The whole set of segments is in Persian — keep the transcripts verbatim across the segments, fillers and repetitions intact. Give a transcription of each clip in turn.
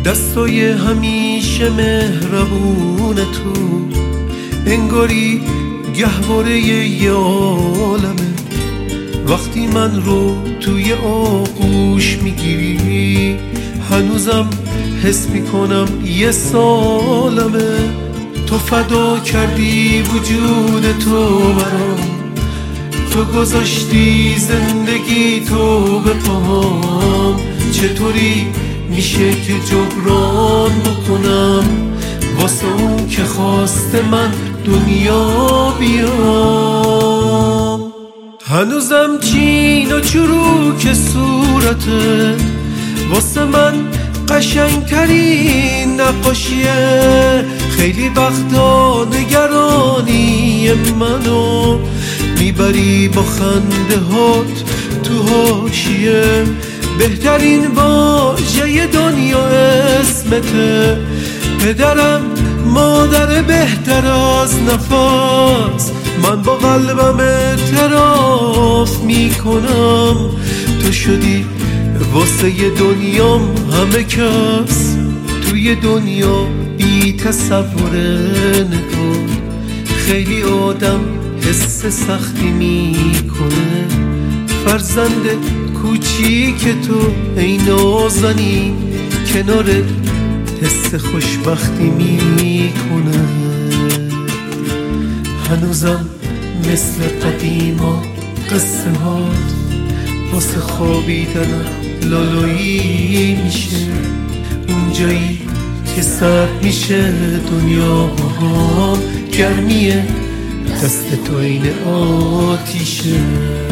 دستای همیشه مهربون تو انگاری گهواره یه عالمه. وقتی من رو توی آغوش میگیری هنوزم حس میکنم یه سالمه. تو فدا کردی وجود تو برام، تو گذاشتی زندگی تو به پاهام. چطوری میشه که جبران بکنم واسه اون که خواسته من دنیا بیام؟ هنوزم چین و چروک صورتت واسه من قشنگترین نقاشیه. خیلی وقتا نگرانی منو میبری با خنده هات تو حاشیه. بهترین واژه دنیا اسمته. پدرم مادر بهتر از نفس، من با قلبم اعتراف میکنم تو شدی واسه دنیام همه کس. توی دنیا بی تصوره نگاه، خیلی آدم حس سختی میکنه. فرزند کوچیک تو ای نازنین کنار حس خوشبختی میکنه. هنوزم مثل قدیما قصه هات واسه خوابیدنم لالایی میشه. اونجایی که سرد میشه دنیا باهام، گرمیه دست تو این آتیشه.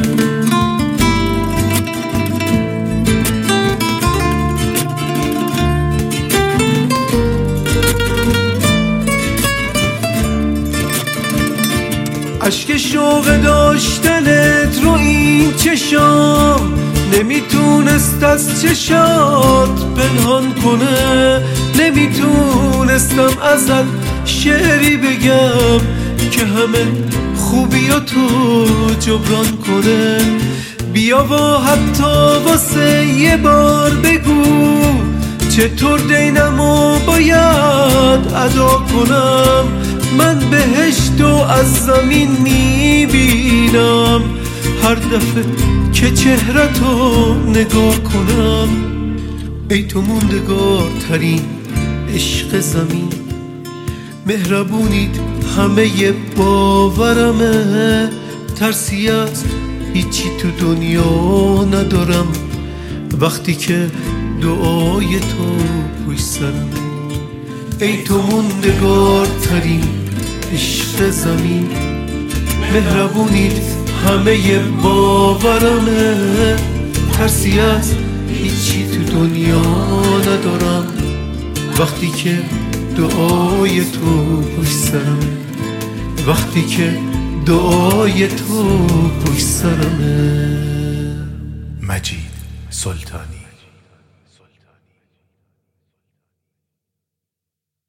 عشق شوق داشتنت رو این چشام نمیتونست از چشات پنهان کنه. نمیتونستم ازت شعری بگم که همه خوبیاتو جبران کنه. بیا و حتی واسه یه بار بگو چطور دینمو باید ادا کنم. من بهشتو از زمین میبینم هر دفعه که چهرتو نگاه کنم. ای تو موندگار ترین عشق زمین، مهربونید همه ی باورمه. ترسی از هیچی تو دنیا ندارم وقتی که دعای تو پشت سرم. ای تو موندگار ترین عشق زمین، مهربونید همه ی باورمه. ترسی از هیچی تو دنیا ندارم وقتی که دعای تو پشت سرم. وقتی که دعای تو پشت سرمه. مجید سلطانی.